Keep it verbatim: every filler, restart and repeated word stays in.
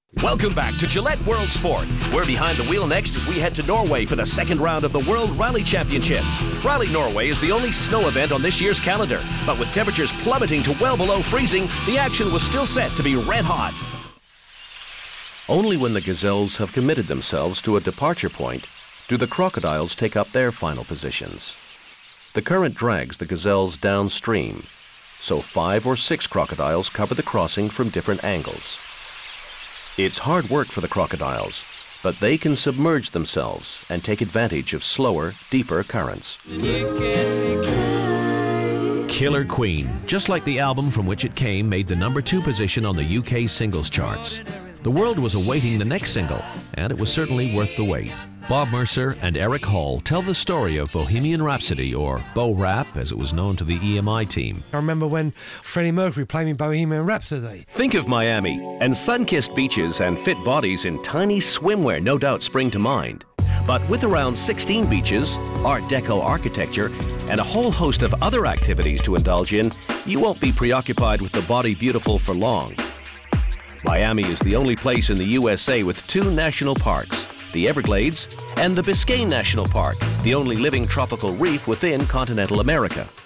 Welcome back to Gillette World Sport. We're behind the wheel next as we head to Norway for the second round of the World Rally Championship. Rally Norway is the only snow event on this year's calendar, but with temperatures plummeting to well below freezing, the action was still set to be red hot. Only when the gazelles have committed themselves to a departure point do the crocodiles take up their final positions. The current drags the gazelles downstream, so five or six crocodiles cover the crossing from different angles. It's hard work for the crocodiles, but they can submerge themselves and take advantage of slower, deeper currents. Killer Queen, just like the album from which it came, made the number two position on the U K singles charts. The world was awaiting the next single, and it was certainly worth the wait. Bob Mercer and Eric Hall tell the story of Bohemian Rhapsody, or Bo Rap, as it was known to the E M I team. I remember when Freddie Mercury played me Bohemian Rhapsody. Think of Miami, and sun-kissed beaches and fit bodies in tiny swimwear no doubt spring to mind. But with around sixteen beaches, Art Deco architecture, and a whole host of other activities to indulge in, you won't be preoccupied with the body beautiful for long. Miami is the only place in the U S A with two national parks, the Everglades and the Biscayne National Park, the only living tropical reef within continental America.